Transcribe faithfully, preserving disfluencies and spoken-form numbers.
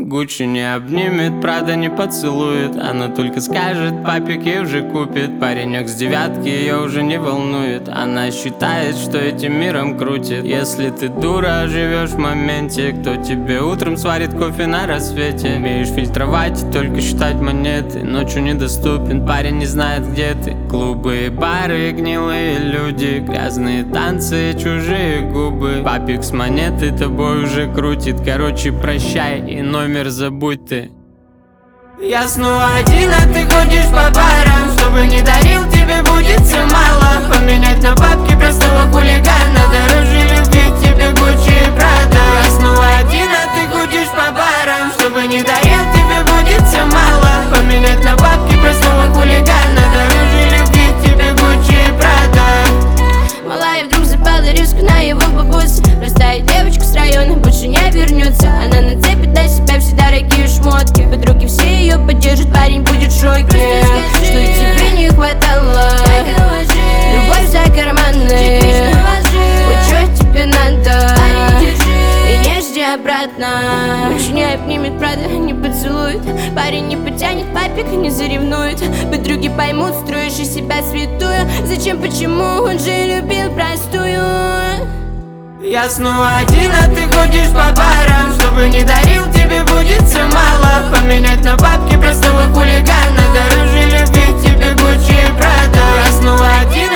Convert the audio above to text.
Гуччи не обнимет, Прада не поцелует. Она только скажет, папик ей уже купит. Паренек с девятки ее уже не волнует. Она считает, что этим миром крутит. Если ты дура, живешь в моменте, кто тебе утром сварит кофе на рассвете? Умеешь фильтровать и только считать монеты. Ночью недоступен, парень не знает, где ты. Клубы и бары, гнилые люди, грязные танцы, чужие губы. Папик с монеты тобой уже крутит. Короче, прощай и номер забудь ты. Я снова один, а ты ходишь по барам. Чтобы не дарил, тебе будет все мало. Поменять на бабки простого хулигана. Дороже любви к тебе Гуччи и Прада. Я снова один, а ты ходишь по барам. Чтобы не дарил, тебе будет все мало. Поменять на бабки простого хулигана. Дороже любви к тебе Гуччи и Прада. Малая вдруг запала риск на его бабусе. Простая девочка с района больше не вернется. Она нацепит на себя все дорогие шмотки. Подруги все ее поддержат, парень будет в шоке. Что и тебе не хватало. Любовь за карманы. Вот что тебе надо. И не жди обратно. Больше не обнимет, правда, не поцелует. Парень не потянет, папик не заревнует. Подруги поймут, строишь из себя святую. Зачем, почему, он же любил простую. Я снова один, а ты ходишь по барам. Чтобы не дарил, тебе будет все мало. Поменять на бабки простого хулигана. Дороже любви к тебе Гуччи и Прада. Я снова один.